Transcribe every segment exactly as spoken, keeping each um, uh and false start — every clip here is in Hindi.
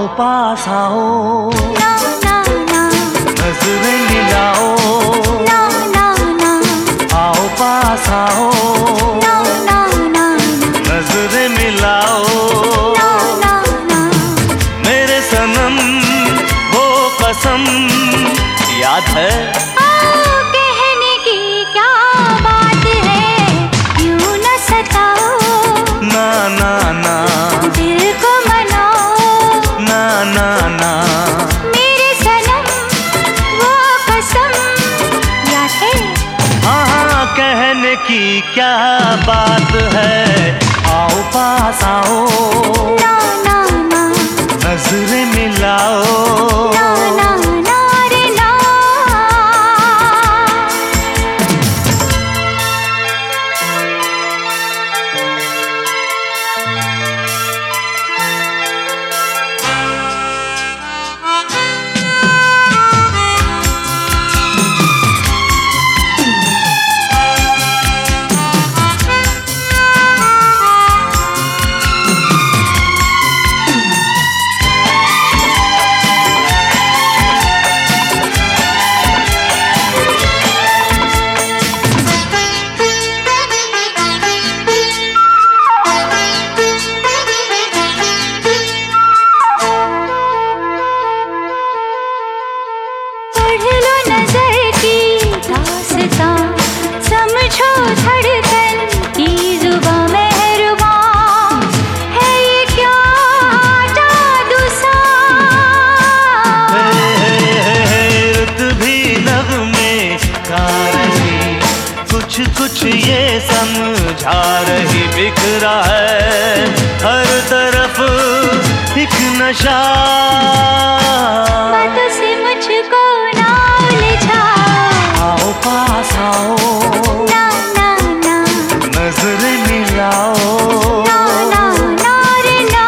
पास आओ, ना ना ना, नजरें मिलाओ, ना ना ना, आओ पास आओ, ना ना ना, नजरें मिलाओ, ना ना ना, मेरे सनम वो कसम याद है। आओ कहने की क्या बात है, क्यों न सताओ, ना ना ना, दिल को मनाओ, ना ना ना, मेरे सनम वो कसम याद है। हाँ हाँ कहने की क्या बात है, आओ पास आओ, ना ना ना, नजरें मिलाओ, ना ना ना रे ना। पढ़ लो नजर की दास्तां, समझो धड़कन की जुबां मेहरबान, है ये क्या जादू सा। हे, हे, हे, रुत भी नगमे गा रही, कुछ कुछ ये समझा रही, बिखरा है हर तरफ एक नशा, बातों से मुझको ना उलझाओ, आओ पास आओ, ना ना ना, नजरें मिलाओ, ना ना ना रे ना।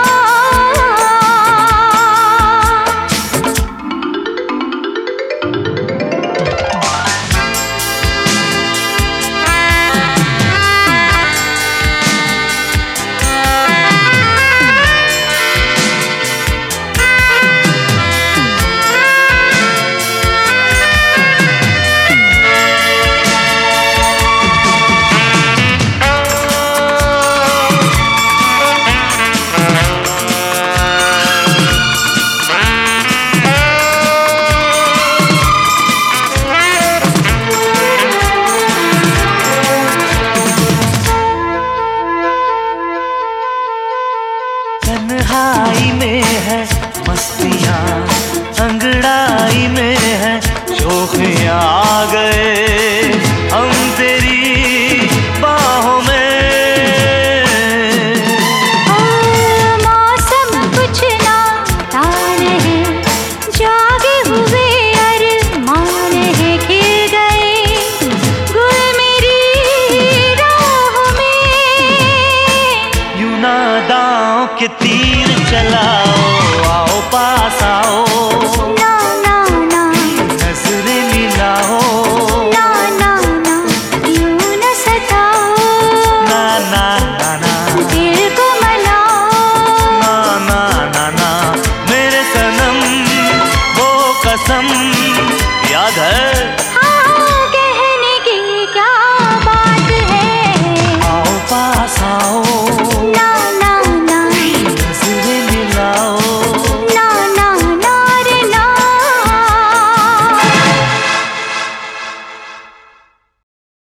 तन्हाई में है मस्तियाँ, अंगड़ाई में है शोखियाँ, आ गए हम तेरी बाहों में। ओ मौसम कुछ ना तान है, जागे हुए अरमान है, खिल गए गुल मेरी राहों में। यूं नादाओं के तीर चला